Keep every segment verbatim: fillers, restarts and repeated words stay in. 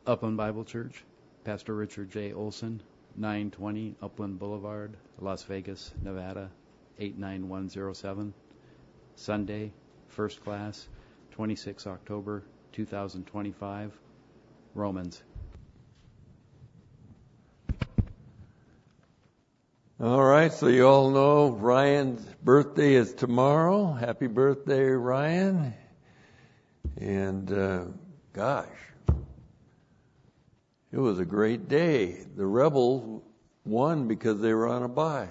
Upland Bible Church, Pastor Richard J. Olson, nine twenty Upland Boulevard, Las Vegas, Nevada, eight nine one zero seven. Sunday, first class, twenty-sixth October two thousand twenty-five. Romans. All right, so you all know Ryan's birthday is tomorrow. Happy birthday, Ryan. And uh, gosh, it was a great day. The Rebels won because they were on a bye.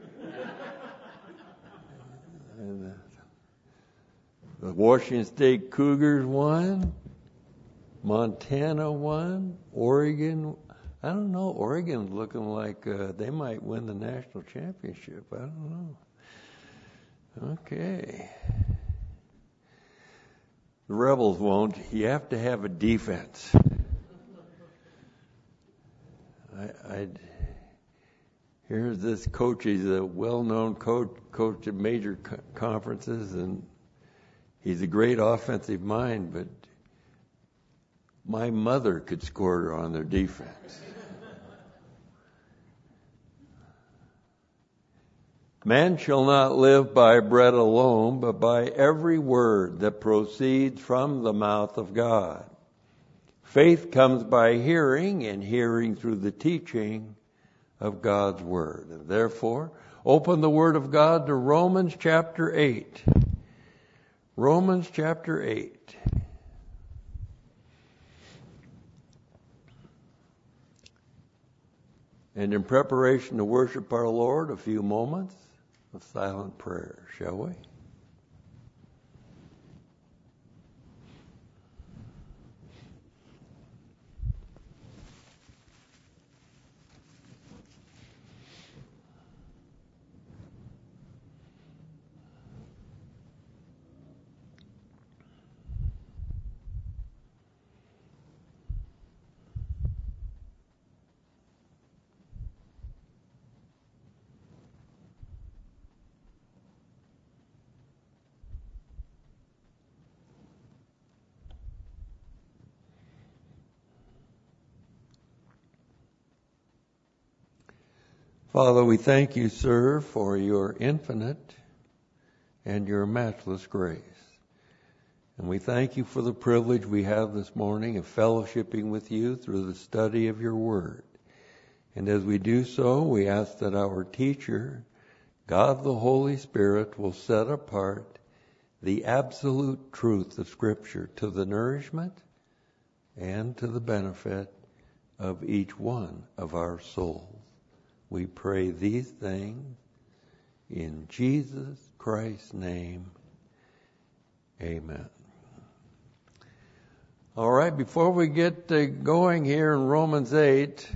And, uh, the Washington State Cougars won. Montana won. Oregon. I don't know. Oregon's looking like uh, they might win the national championship. I don't know. Okay. The Rebels won't. You have to have a defense. I, I'd, here's this coach. He's a well-known coach, coach at major co- conferences, and he's a great offensive mind, but my mother could score on their defense. Man shall not live by bread alone, but by every word that proceeds from the mouth of God. Faith comes by hearing, and hearing through the teaching of God's Word. And therefore, open the Word of God to Romans chapter eight. Romans chapter eight. And in preparation to worship our Lord, a few moments of silent prayer, shall we? Father, we thank you, sir, for your infinite and your matchless grace. And we thank you for the privilege we have this morning of fellowshipping with you through the study of your word. And as we do so, we ask that our teacher, God the Holy Spirit, will set apart the absolute truth of Scripture to the nourishment and to the benefit of each one of our souls. We pray these things in Jesus Christ's name. Amen. All right, before we get uh, going here in Romans eight,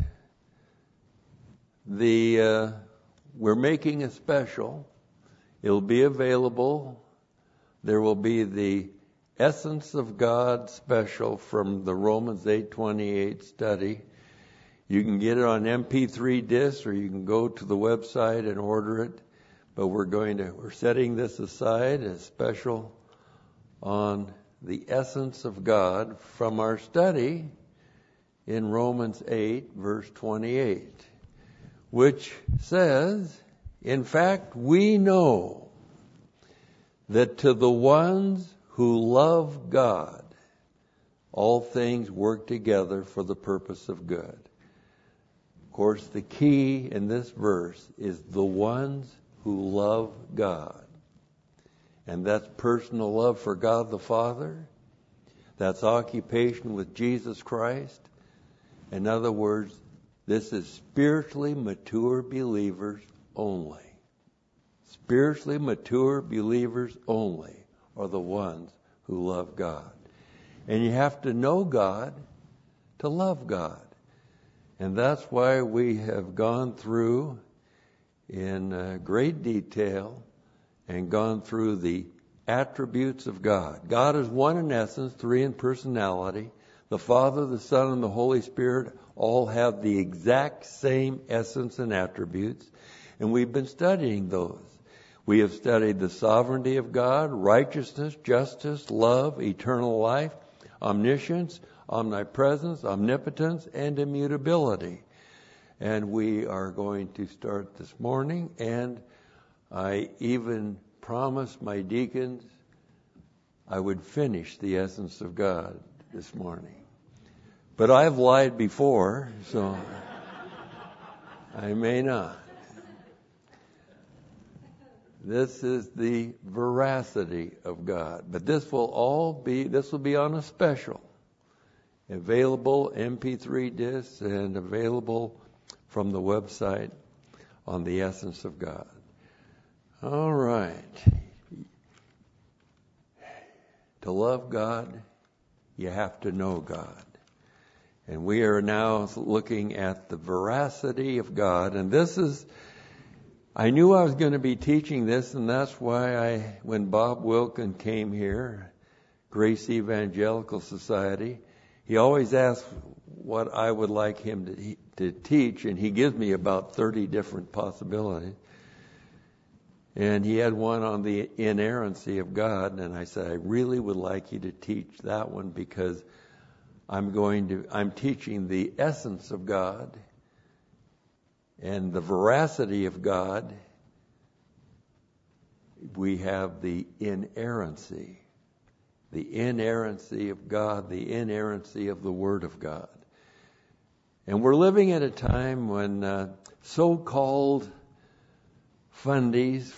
the uh, we're making a special. It'll be available. There will be the Essence of God special from the Romans eight twenty-eight study. You can get it on M P three disc, or you can go to the website and order it. But we're going to, we're setting this aside as special on the essence of God from our study in Romans eight, verse twenty-eight, which says, in fact, we know that to the ones who love God, all things work together for the purpose of good. Of course, the key in this verse is the ones who love God. And that's personal love for God the Father. That's occupation with Jesus Christ. In other words, this is spiritually mature believers only. Spiritually mature believers only are the ones who love God. And you have to know God to love God. And that's why we have gone through in uh, great detail and gone through the attributes of God. God is one in essence, three in personality. The Father, the Son, and the Holy Spirit all have the exact same essence and attributes. And we've been studying those. We have studied the sovereignty of God, righteousness, justice, love, eternal life, omniscience, omnipresence, omnipotence, and immutability. And we are going to start this morning, and I even promised my deacons I would finish the essence of God this morning. But I've lied before, so I may not. This is the veracity of God. But this will all be, this will be on a special. Available M P three discs and available from the website on the essence of God. All right. To love God, you have to know God. And we are now looking at the veracity of God. And this is, I knew I was going to be teaching this, and that's why I, when Bob Wilkin came here, Grace Evangelical Society, he always asks what I would like him to, to teach, and he gives me about thirty different possibilities. And he had one on the inerrancy of God, and I said, I really would like you to teach that one because I'm going to, I'm teaching the essence of God and the veracity of God. We have the inerrancy, the inerrancy of God, the inerrancy of the Word of God. And we're living at a time when uh, so-called fundies,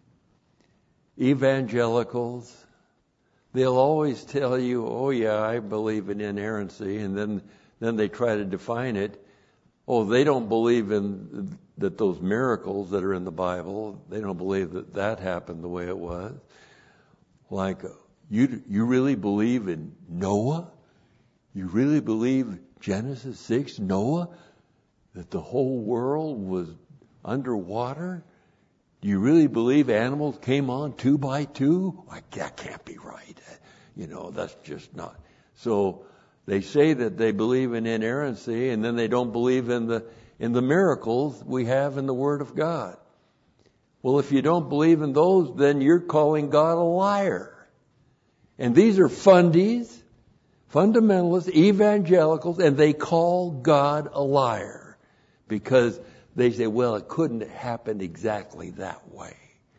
evangelicals, they'll always tell you, oh yeah, I believe in inerrancy, and then, then they try to define it. Oh, they don't believe in that those miracles that are in the Bible, they don't believe that that happened the way it was. Like, you, you really believe in Noah? You really believe Genesis six, Noah, that the whole world was underwater? Do you really believe animals came on two by two? Like, that can't be right. You know, that's just not. So they say that they believe in inerrancy, and then they don't believe in the in the miracles we have in the Word of God. Well, if you don't believe in those, then you're calling God a liar. And these are fundies, fundamentalists, evangelicals, and they call God a liar because they say, well, it couldn't have happened exactly that way.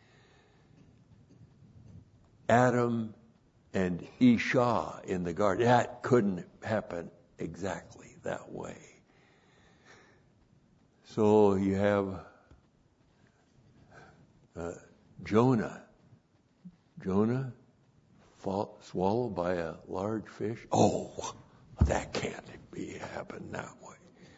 Adam and Isha in the garden, that couldn't happen exactly that way. So you have uh, Jonah. Jonah fall, swallowed by a large fish. Oh, that can't be happen that way.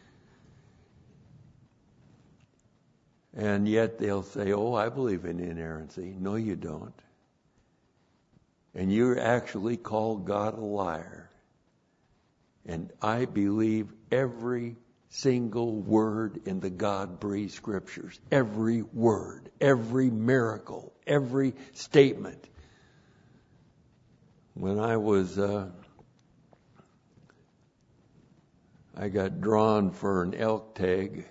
And yet they'll say, oh, I believe in inerrancy. No, you don't. And you actually call God a liar. And I believe every single word in the God-breathed scriptures. Every word, every miracle, every statement. When I was, uh, I got drawn for an elk tag.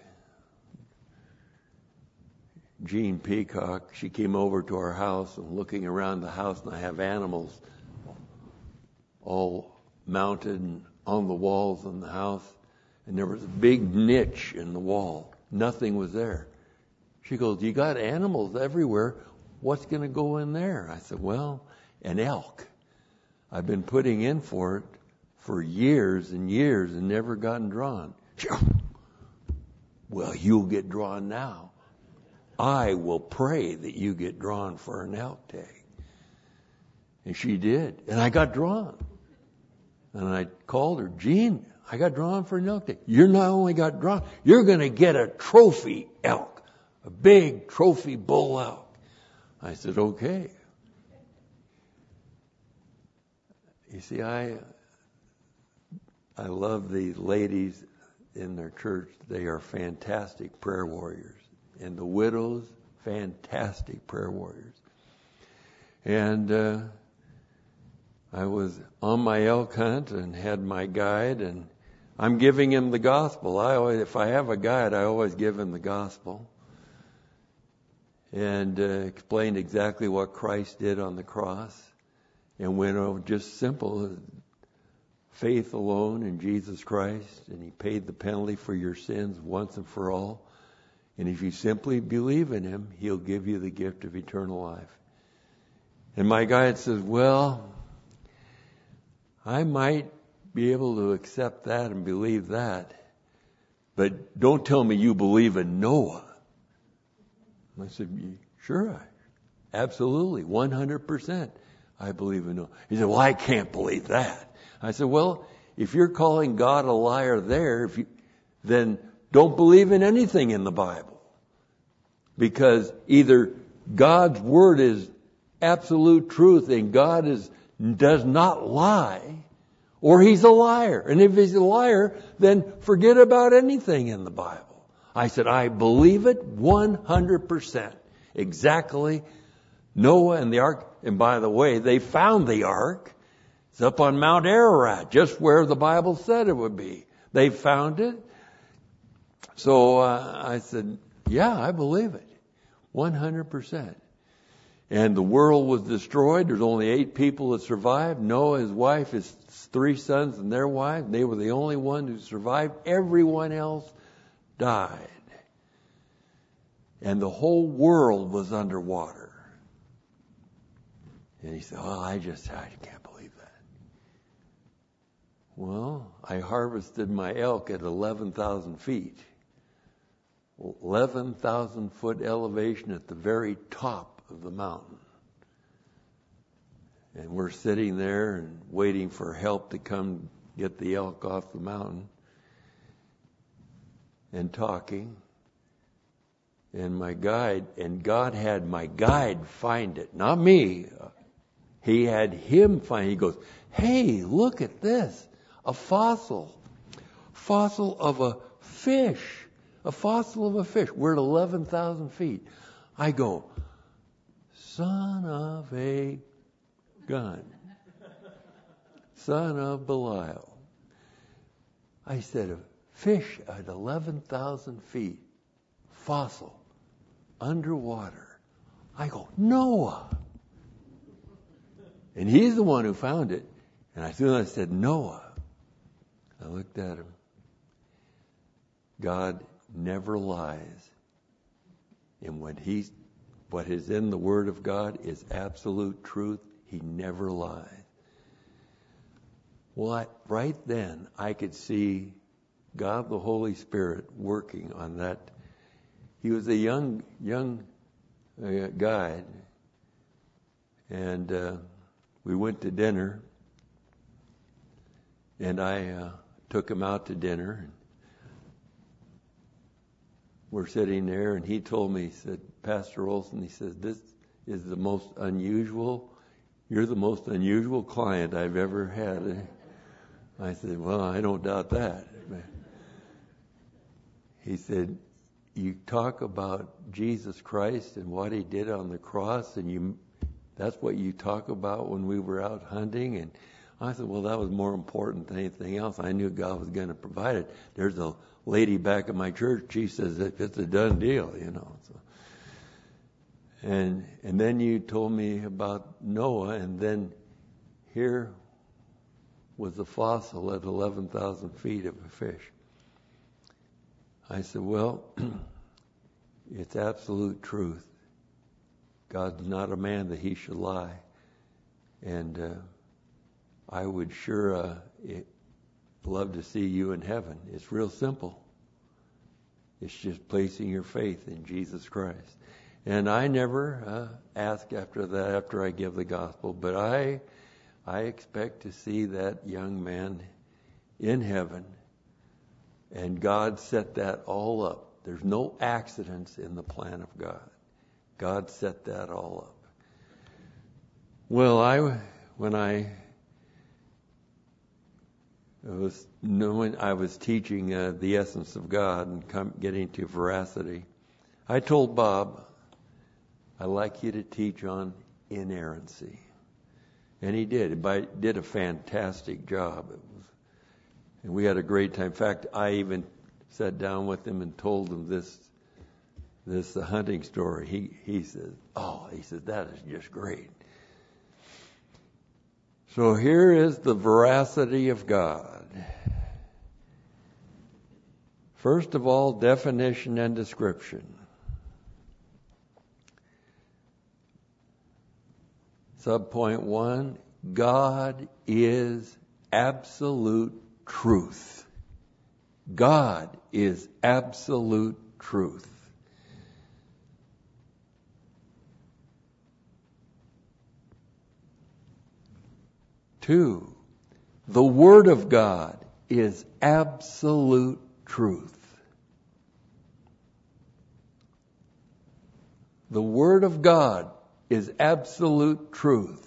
Jean Peacock, she came over to our house and looking around the house, and I have animals all mounted and on the walls in the house, and there was a big niche in the wall. Nothing was there. She goes, you got animals everywhere. What's going to go in there? I said, well, an elk. I've been putting in for it for years and years and never gotten drawn. She goes, well, you'll get drawn now. I will pray that you get drawn for an elk tag. And she did. And I got drawn. And I called her, Jean, I got drawn for an elk tag. You're not only got drawn, you're going to get a trophy elk. A big trophy bull elk. I said, okay. You see, I, I love the ladies in their church. They are fantastic prayer warriors. And the widows, fantastic prayer warriors. And uh, I was on my elk hunt and had my guide, and I'm giving him the gospel. I always, if I have a guide, I always give him the gospel. And uh, explained exactly what Christ did on the cross. And went over just simple. faith alone in Jesus Christ, and He paid the penalty for your sins once and for all. And if you simply believe in Him, He'll give you the gift of eternal life. And my guide says, well, I might be able to accept that and believe that, but don't tell me you believe in Noah. I said, sure, I, absolutely, one hundred percent I believe in Noah. He said, well, I can't believe that. I said, well, if you're calling God a liar there, if you, then don't believe in anything in the Bible. Because either God's Word is absolute truth and God is does not lie, or He's a liar. And if He's a liar, then forget about anything in the Bible. I said, I believe it one hundred percent. Exactly. Noah and the ark. And by the way, they found the ark. It's up on Mount Ararat, just where the Bible said it would be. They found it. So uh, I said, yeah, I believe it. one hundred percent. And the world was destroyed. There's only eight people that survived. Noah, his wife, his three sons and their wives. They were the only one who survived. Everyone else died. And the whole world was underwater. And he said, oh, I just, I can't believe that. Well, I harvested my elk at eleven thousand feet. eleven thousand foot elevation at the very top of the mountain. And we're sitting there and waiting for help to come get the elk off the mountain and talking. And my guide, and God had my guide find it, not me. He had him find it. He goes, hey, look at this. A fossil. Fossil of a fish. A fossil of a fish. We're at eleven thousand feet. I go, son of a gun. Son of Belial. I said, a fish at eleven thousand feet. Fossil. Underwater. I go, Noah. And he's the one who found it. And as soon as I said, Noah, I looked at him. God never lies. And when he's, what is in the Word of God is absolute truth. He never lies. Well, I, right then, I could see God the Holy Spirit working on that. He was a young, young uh, guy. And uh, we went to dinner. And I uh, took him out to dinner. We're sitting there, and he told me, he said, Pastor Olson, he says, this is the most unusual, you're the most unusual client I've ever had. I said, well, I don't doubt that. He said, you talk about Jesus Christ and what He did on the cross, and you that's what you talk about when we were out hunting. And I said, well, that was more important than anything else. I knew God was going to provide it. There's a lady back at my church. She says it's a done deal, you know. So, and and then you told me about Noah, and then here was a fossil at eleven thousand feet of a fish. I said, well, it's absolute truth. God's not a man that He should lie. And uh, I would sure uh, it, love to see you in heaven. It's real simple. It's just placing your faith in Jesus Christ. And I never uh, ask after that, after I give the gospel, but I, I expect to see that young man in heaven. And God set that all up. There's no accidents in the plan of God. God set that all up. Well, I, when I was knowing, I was teaching uh, the essence of God and come, getting to veracity, I told Bob, I'd like you to teach on inerrancy. And he did. But did a fantastic job. It was, and we had a great time. In fact, I even sat down with him and told him this this uh, hunting story. He he says, oh, he says, that is just great. So here is the veracity of God. First of all, definition and description. Subpoint one, God is absolute truth. God is absolute truth. Two, the Word of God is absolute truth. The Word of God is absolute truth.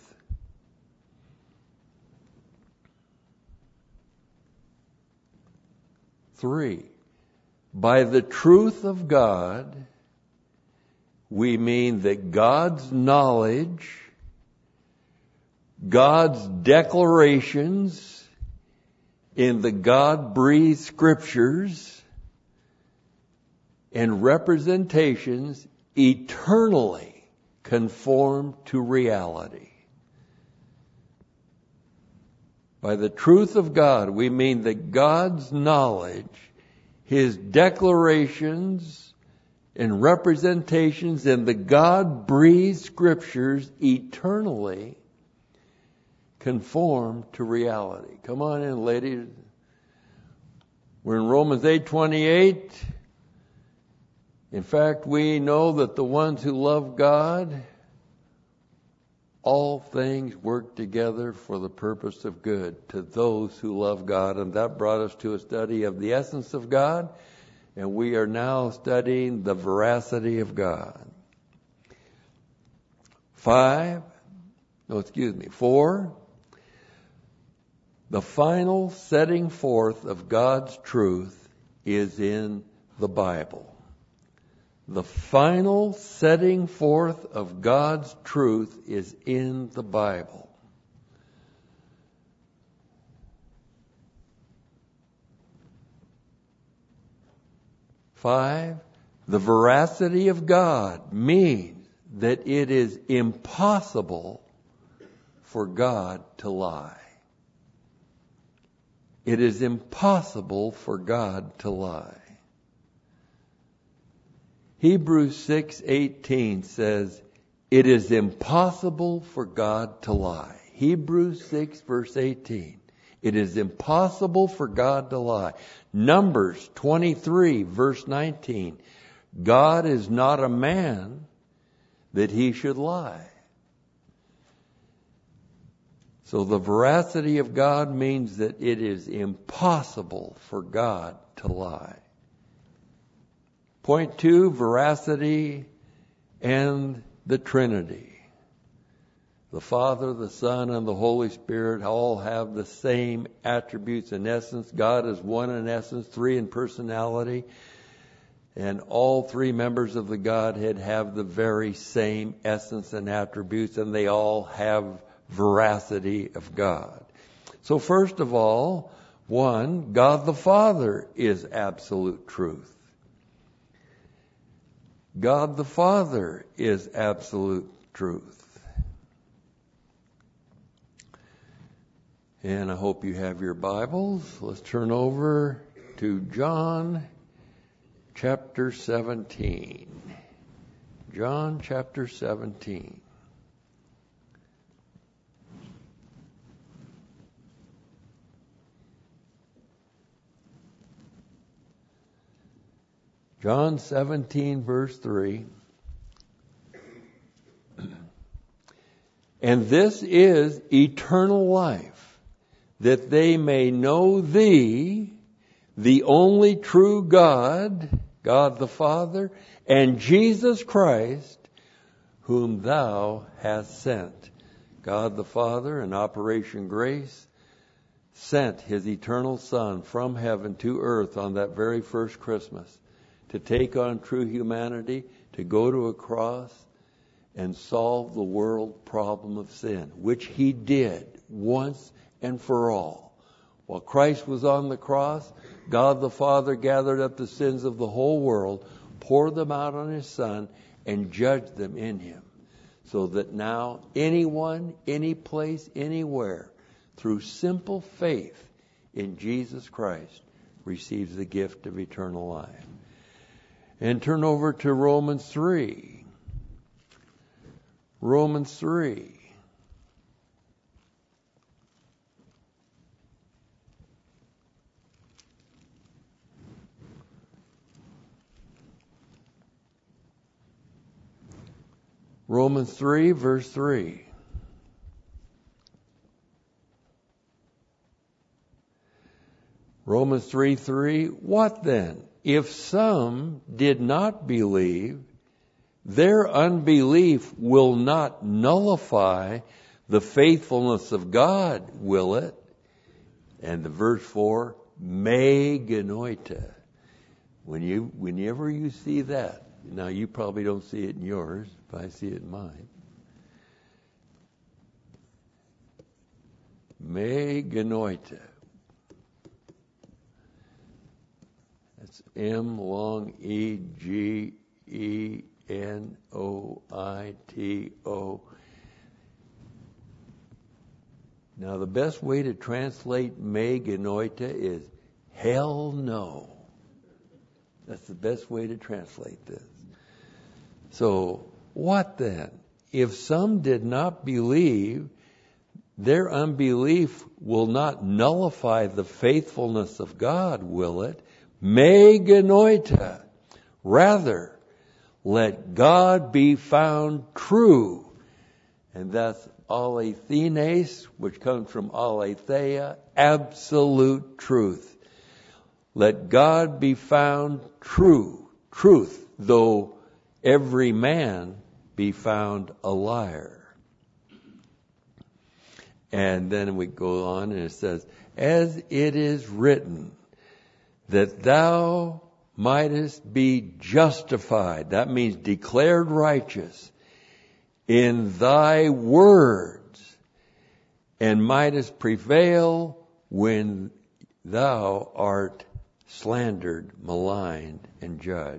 Three, by the truth of God, we mean that God's knowledge, God's declarations in the God-breathed scriptures and representations eternally conform to reality. By the truth of God, we mean that God's knowledge, His declarations and representations in the God-breathed scriptures eternally conform to reality. Come on in, ladies. We're in Romans eight twenty-eight. In fact, we know that the ones who love God, all things work together for the purpose of good to those who love God. And that brought us to a study of the essence of God. And we are now studying the veracity of God. Five, no, excuse me, four, the final setting forth of God's truth is in the Bible. The final setting forth of God's truth is in the Bible. Five, the veracity of God means that it is impossible for God to lie. It is impossible for God to lie. Hebrews six eighteen says, it is impossible for God to lie. Hebrews six verse eighteen. It is impossible for God to lie. Numbers twenty-three verse nineteen. God is not a man that He should lie. So the veracity of God means that it is impossible for God to lie. Point two, veracity and the Trinity. The Father, the Son, and the Holy Spirit all have the same attributes in essence. God is one in essence, three in personality. And all three members of the Godhead have the very same essence and attributes, and they all have veracity of God. So first of all, one, God the Father is absolute truth. God the Father is absolute truth. And I hope you have your Bibles. Let's turn over to John chapter seventeen. John chapter seventeen. John seventeen verse three. And this is eternal life, that they may know Thee, the only true God, God the Father, and Jesus Christ, whom Thou hast sent. God the Father, in Operation Grace, sent His eternal Son from heaven to earth on that very first Christmas to take on true humanity, to go to a cross and solve the world problem of sin, which He did once and for all. While Christ was on the cross, God the Father gathered up the sins of the whole world, poured them out on His Son, and judged them in Him. So that now anyone, any place, anywhere through simple faith in Jesus Christ, receives the gift of eternal life. And turn over to Romans three. Romans three. Romans three, verse three. Romans three, three. What then? If some did not believe, their unbelief will not nullify the faithfulness of God, will it? And the verse four, me genoita. When you, whenever you see that, now you probably don't see it in yours, but I see it in mine. Me genoita. That's M long E G E N O I T O. Now the best way to translate me genoita is hell no. That's the best way to translate this. So, what then? If some did not believe, their unbelief will not nullify the faithfulness of God, will it? Me genoita. Rather, let God be found true. And that's alethenes, which comes from aletheia, absolute truth. Let God be found true, truth, though every man be found a liar. And then we go on and it says, as it is written, that thou mightest be justified, that means declared righteous, in thy words, and mightest prevail when thou art slandered, maligned, and judged.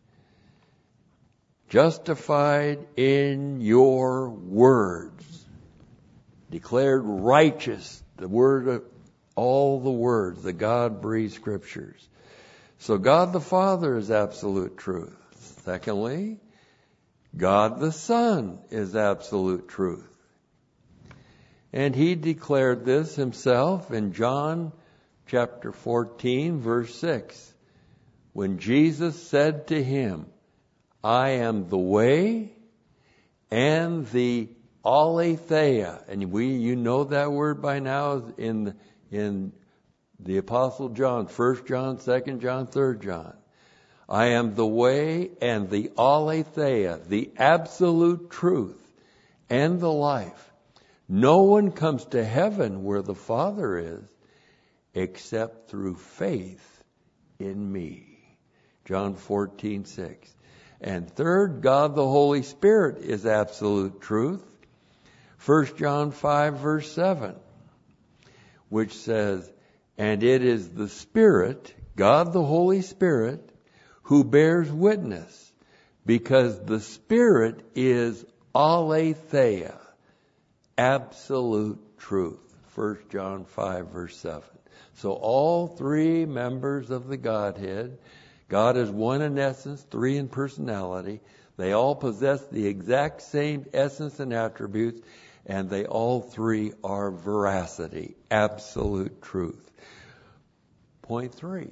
Justified in your words. Declared righteous, the word of all the words, the God-breathed scriptures. So God the Father is absolute truth. Secondly, God the Son is absolute truth. And he declared this himself in John chapter fourteen, verse six. When Jesus said to him, I am the way and the aletheia. And we, you know that word by now in, in the Apostle John, First John, Second John, Third John. I am the way and the aletheia, the absolute truth and the life. No one comes to heaven where the Father is except through faith in me. John fourteen, six. And third, God the Holy Spirit is absolute truth. First John five, verse seven, which says, and it is the Spirit, God the Holy Spirit, who bears witness, because the Spirit is aletheia, absolute truth. First John five, verse seven. So all three members of the Godhead, God is one in essence, three in personality. They all possess the exact same essence and attributes, and they all three are veracity, absolute truth. Point three.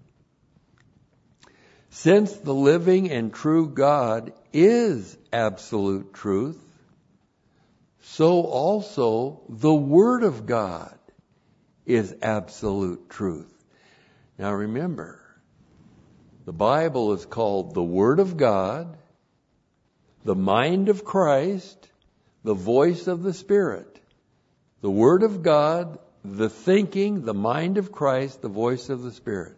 Since the living and true God is absolute truth, so also the Word of God is absolute truth. Now remember, the Bible is called the Word of God, the mind of Christ, the voice of the Spirit. The Word of God, the thinking, the mind of Christ, the voice of the Spirit.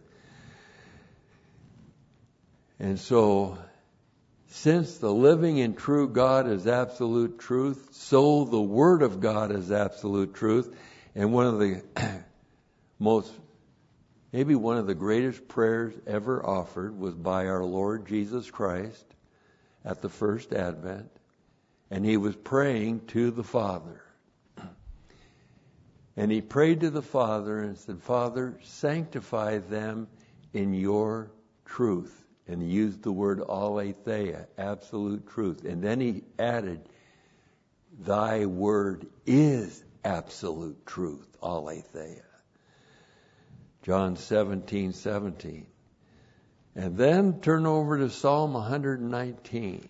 And so, since the living and true God is absolute truth, so the Word of God is absolute truth. And one of the most, maybe one of the greatest prayers ever offered was by our Lord Jesus Christ at the first Advent. And he was praying to the Father. And he prayed to the Father and said, Father, sanctify them in your truth. And he used the word aletheia, absolute truth. And then he added, thy word is absolute truth, aletheia. John seventeen seventeen. And then turn over to Psalm one nineteen.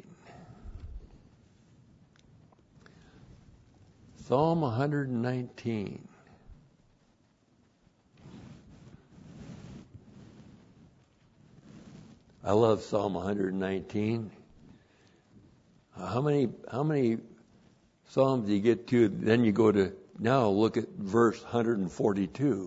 Psalm one nineteen. I love Psalm one nineteen. How many how many Psalms do you get to? Then you go to, now look at verse one forty-two.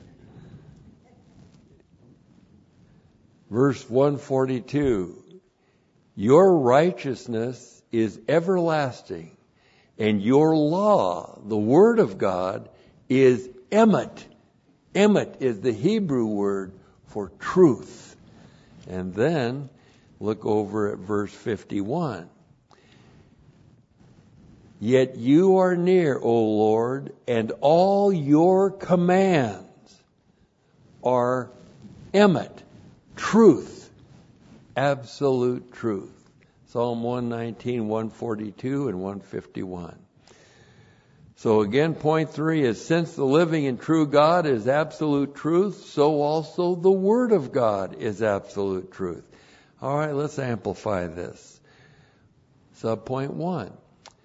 Verse one forty-two. Your righteousness is everlasting, and your law, the word of God, is emet. Emet is the Hebrew word for truth. And then look over at verse fifty-one. Yet you are near, O Lord, and all your commands are emet, truth, absolute truth. Psalm one nineteen, one forty-two, and one fifty-one. So again, point three is, since the living and true God is absolute truth, so also the Word of God is absolute truth. All right, let's amplify this. Subpoint one.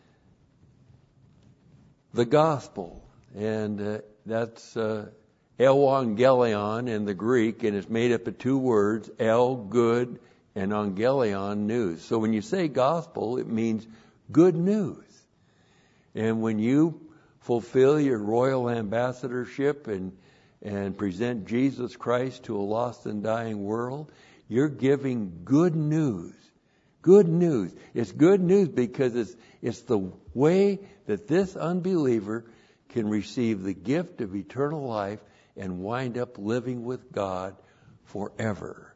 The gospel. And uh, that's uh, euangelion in the Greek, and it's made up of two words, el, good, and angelion, news. So when you say gospel, it means good news. And when you fulfill your royal ambassadorship and and present Jesus Christ to a lost and dying world, you're giving good news. Good news. It's good news because it's it's the way that this unbeliever can receive the gift of eternal life and wind up living with God forever.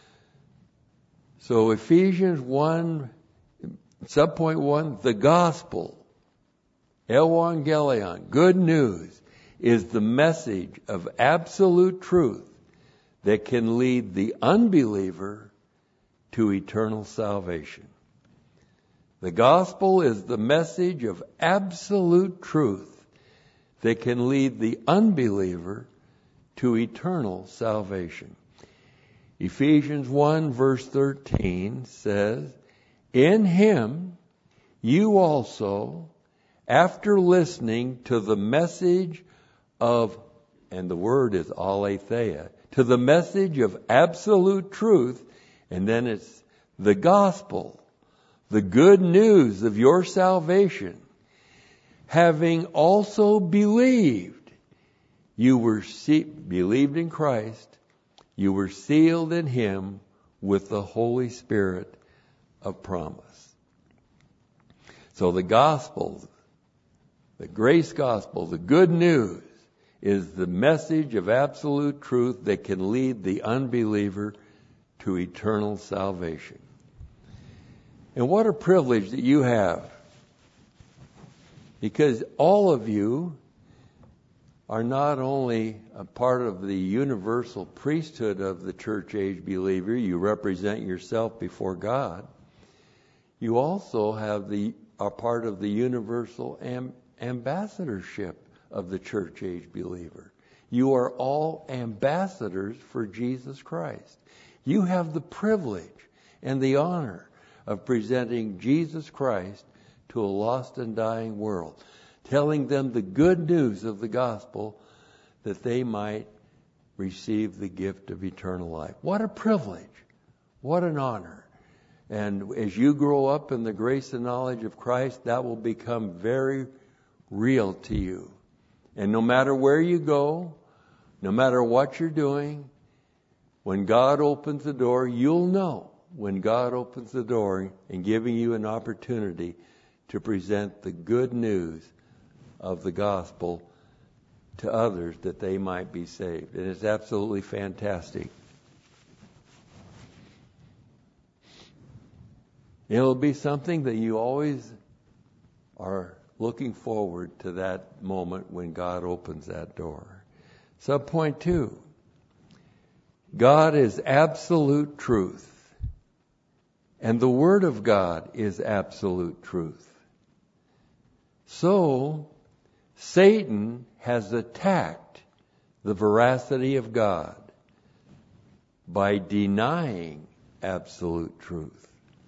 So Ephesians one, subpoint one, the gospel, euangelion, good news, is the message of absolute truth that can lead the unbeliever to eternal salvation. The gospel is the message of absolute truth that can lead the unbeliever to eternal salvation. Ephesians one verse thirteen says, in him you also, after listening to the message of, and the word is aletheia, to the message of absolute truth, and then it's the gospel, the good news of your salvation, having also believed, you were se- believed in Christ, you were sealed in him with the Holy Spirit of promise. So the gospel, the grace gospel, the good news, is the message of absolute truth that can lead the unbeliever to eternal salvation. And what a privilege that you have, because all of you are not only a part of the universal priesthood of the church age believer, you represent yourself before God, you also have the are part of the universal am, ambassadorship of the church age believer. You are all ambassadors for Jesus Christ. You have the privilege and the honor of presenting Jesus Christ to a lost and dying world, telling them the good news of the gospel that they might receive the gift of eternal life. What a privilege. What an honor. And as you grow up in the grace and knowledge of Christ, that will become very real to you. And no matter where you go, no matter what you're doing, when God opens the door, you'll know when God opens the door and giving you an opportunity to present the good news of the gospel to others that they might be saved. And it's absolutely fantastic. It'll be something that you always are looking forward to that moment when God opens that door. Subpoint two, God is absolute truth, and the Word of God is absolute truth. So, Satan has attacked the veracity of God by denying absolute truth.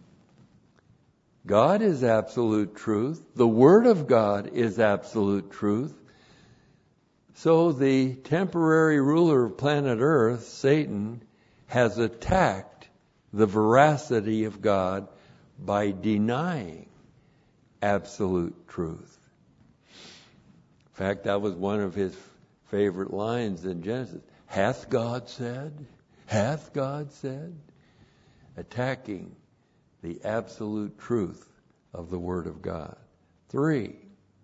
God is absolute truth. The Word of God is absolute truth. So the temporary ruler of planet Earth, Satan, has attacked the veracity of God by denying absolute truth. In fact, that was one of his favorite lines in Genesis. Hath God said? Hath God said? Attacking the absolute truth of the Word of God. Three,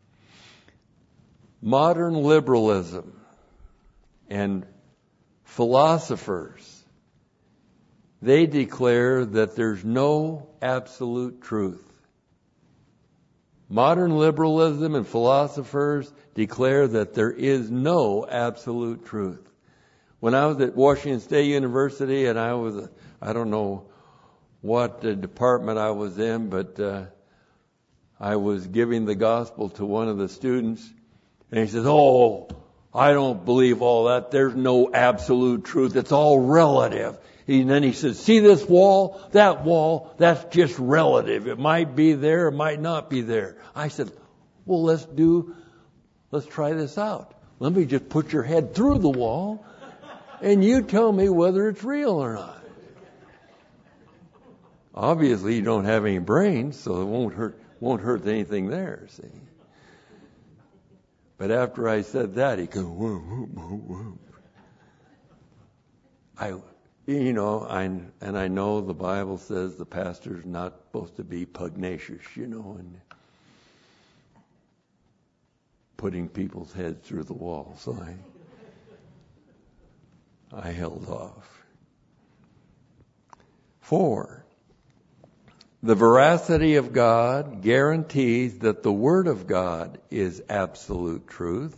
modern liberalism and philosophers, they declare that there's no absolute truth. Modern liberalism and philosophers declare that there is no absolute truth. When I was at Washington State University, and I was, I don't know what uh, department I was in, but uh, I was giving the gospel to one of the students, and he says, "Oh, I don't believe all that. There's no absolute truth. It's all relative." He, and then he says, "See this wall? That wall, that's just relative. It might be there, it might not be there." I said, "Well, let's do, let's try this out. Let me just put your head through the wall, and you tell me whether it's real or not." Obviously, you don't have any brains, so it won't hurt, won't hurt anything there, see. But after I said that, he goes, whoa, whoa, whoa, whoa. I, you know, I, and I know the Bible says the pastor's not supposed to be pugnacious, you know, and putting people's heads through the wall. So I, I held off. Four, the veracity of God guarantees that the Word of God is absolute truth.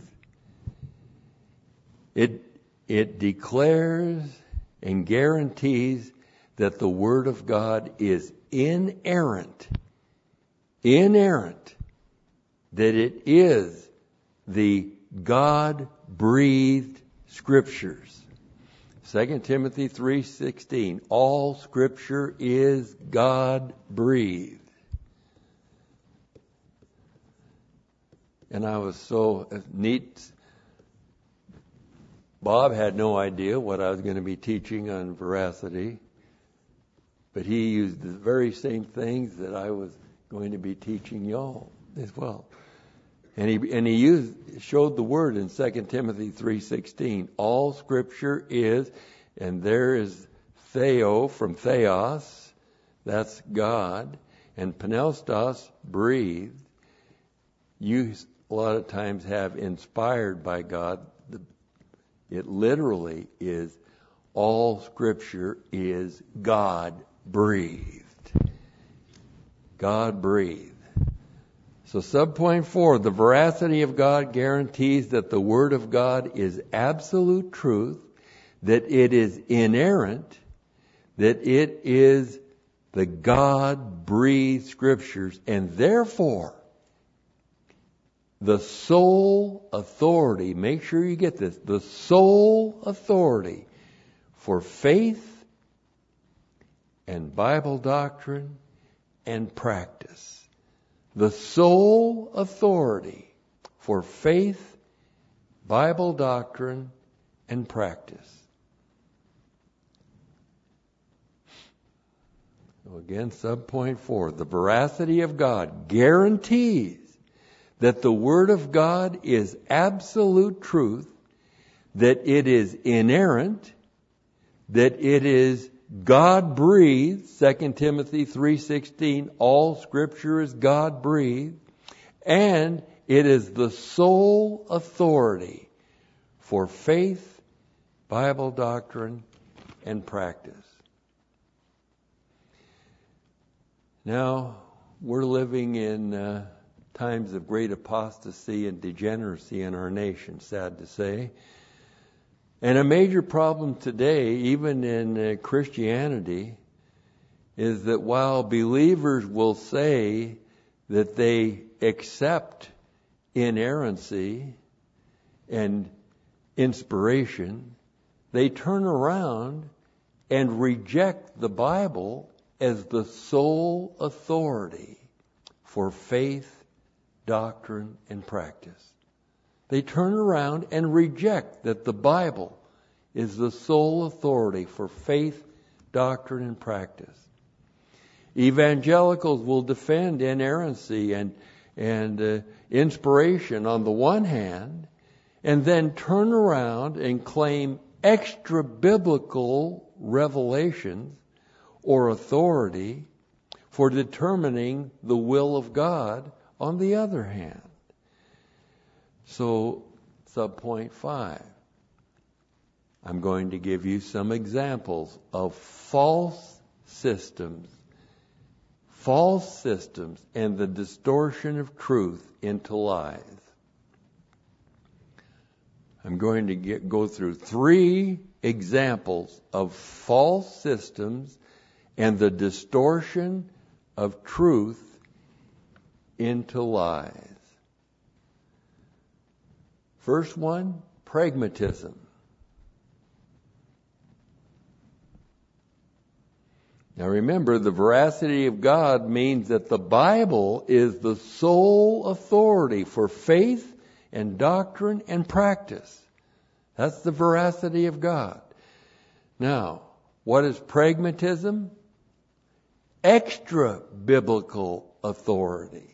It, it declares and guarantees that the Word of God is inerrant. Inerrant. That it is the God-breathed Scriptures. Second Timothy three sixteen, all Scripture is God-breathed. And I was so neat. Bob had no idea what I was going to be teaching on veracity, but he used the very same things that I was going to be teaching y'all as well. And he and he used showed the word in Second Timothy three sixteen. All Scripture is, and there is theo from theos, that's God, and pneustos, breathed. You a lot of times have inspired by God. It literally is all Scripture is God breathed. God breathed. So subpoint four, the veracity of God guarantees that the Word of God is absolute truth, that it is inerrant, that it is the God-breathed Scriptures, and therefore the sole authority, make sure you get this, the sole authority for faith and Bible doctrine and practice. The sole authority for faith, Bible doctrine, and practice. So again, subpoint four. The veracity of God guarantees that the Word of God is absolute truth, that it is inerrant, that it is God-breathed, Second Timothy three sixteen, all Scripture is God-breathed, and it is the sole authority for faith, Bible doctrine, and practice. Now, we're living in uh, times of great apostasy and degeneracy in our nation, sad to say. And a major problem today, even in uh, Christianity, is that while believers will say that they accept inerrancy and inspiration, they turn around and reject the Bible as the sole authority for faith, doctrine, and practice. They turn around and reject that the Bible is the sole authority for faith, doctrine, and practice. Evangelicals will defend inerrancy and, and uh, inspiration on the one hand, and then turn around and claim extra biblical revelations or authority for determining the will of God on the other hand. So, subpoint five. I'm going to give you some examples of false systems, false systems and the distortion of truth into lies. I'm going to get, go through three examples of false systems and the distortion of truth into lies. First one, pragmatism. Now remember, the veracity of God means that the Bible is the sole authority for faith and doctrine and practice. That's the veracity of God. Now, what is pragmatism? Extra biblical authority.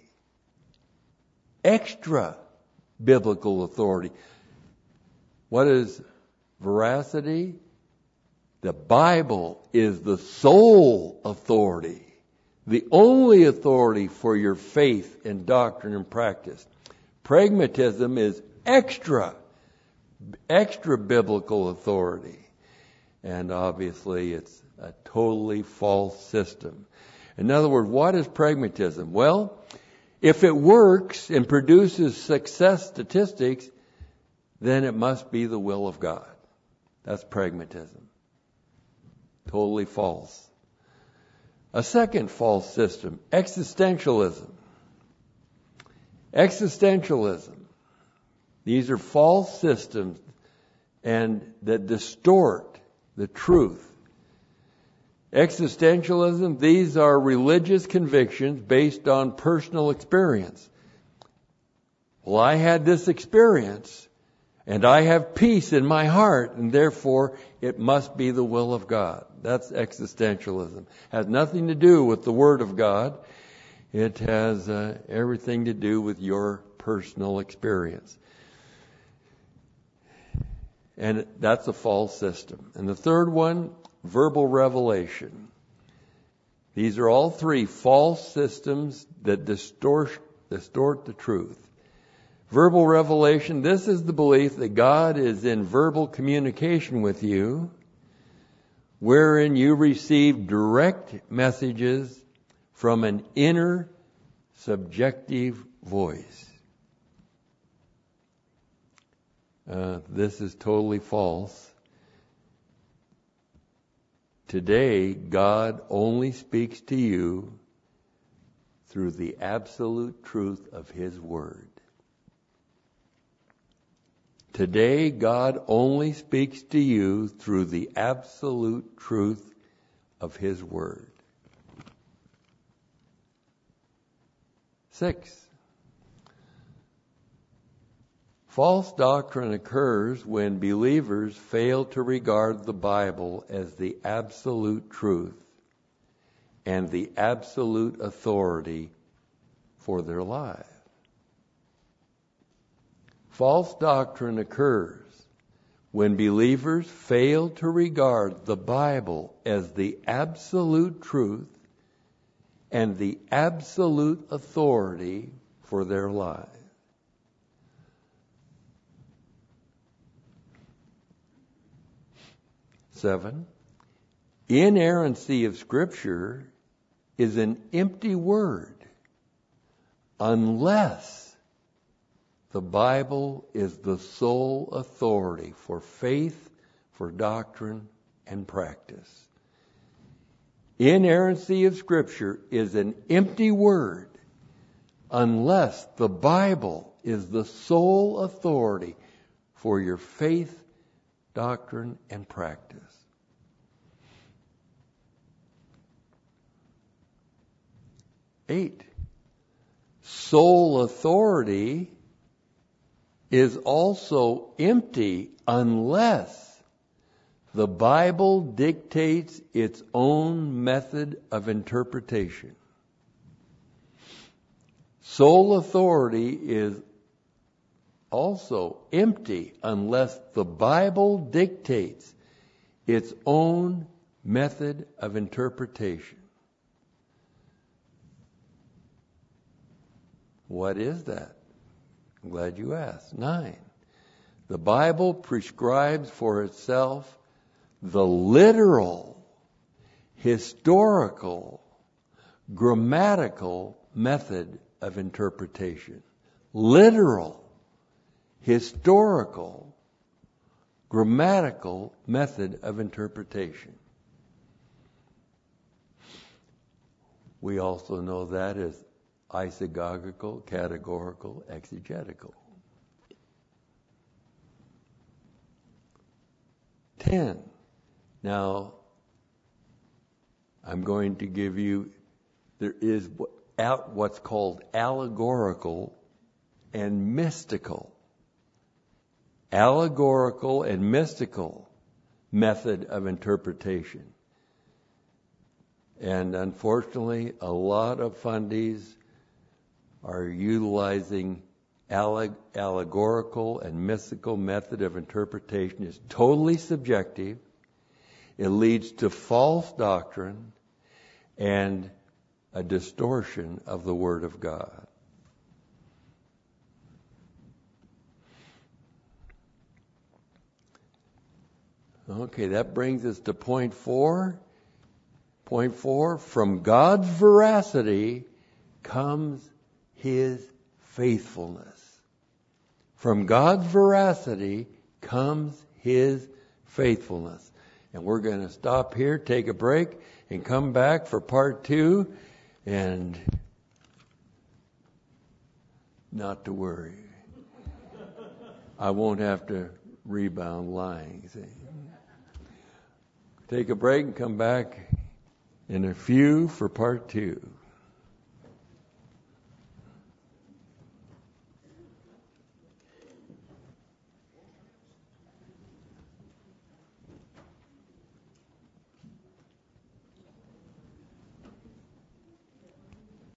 Extra biblical authority. What is veracity? The Bible is the sole authority, the only authority for your faith and doctrine and practice. Pragmatism is extra, extra biblical authority. And obviously it's a totally false system. In other words, what is pragmatism? Well, if it works and produces success statistics, then it must be the will of God. That's pragmatism. Totally false. A second false system, existentialism. Existentialism. These are false systems and that distort the truth. Existentialism, these are religious convictions based on personal experience. Well, I had this experience and I have peace in my heart and therefore it must be the will of God. That's existentialism. It has nothing to do with the Word of God. It has uh, everything to do with your personal experience. And that's a false system. And the third one, verbal revelation. These are all three false systems that distort, distort the truth. Verbal revelation, this is the belief that God is in verbal communication with you, wherein you receive direct messages from an inner subjective voice. Uh, this is totally false. Today, God only speaks to you through the absolute truth of His Word. Today, God only speaks to you through the absolute truth of His Word. Six. False doctrine occurs when believers fail to regard the Bible as the absolute truth and the absolute authority for their lives. False doctrine occurs when believers fail to regard the Bible as the absolute truth and the absolute authority for their lives. Seven, inerrancy of Scripture is an empty word unless the Bible is the sole authority for faith, for doctrine, and practice. Inerrancy of Scripture is an empty word unless the Bible is the sole authority for your faith, doctrine, and practice. Eight, sole authority is also empty unless the Bible dictates its own method of interpretation. Sole authority is also empty unless the Bible dictates its own method of interpretation. What is that? I'm glad you asked. Nine. The Bible prescribes for itself the literal, historical, grammatical method of interpretation. Literal, historical, grammatical method of interpretation. We also know that as isagogical, categorical, exegetical. Ten. Now, I'm going to give you, there is what's called allegorical and mystical. Allegorical and mystical method of interpretation. And unfortunately, a lot of fundies are utilizing alleg- allegorical and mystical method of interpretation. It's totally subjective. It leads to false doctrine and a distortion of the Word of God. Okay, that brings us to point four. Point four, from God's veracity comes His faithfulness. From God's veracity comes His faithfulness. And we're going to stop here, take a break, and come back for part two. And not to worry. I won't have to rebound lying. See? Take a break and come back in a few for part two.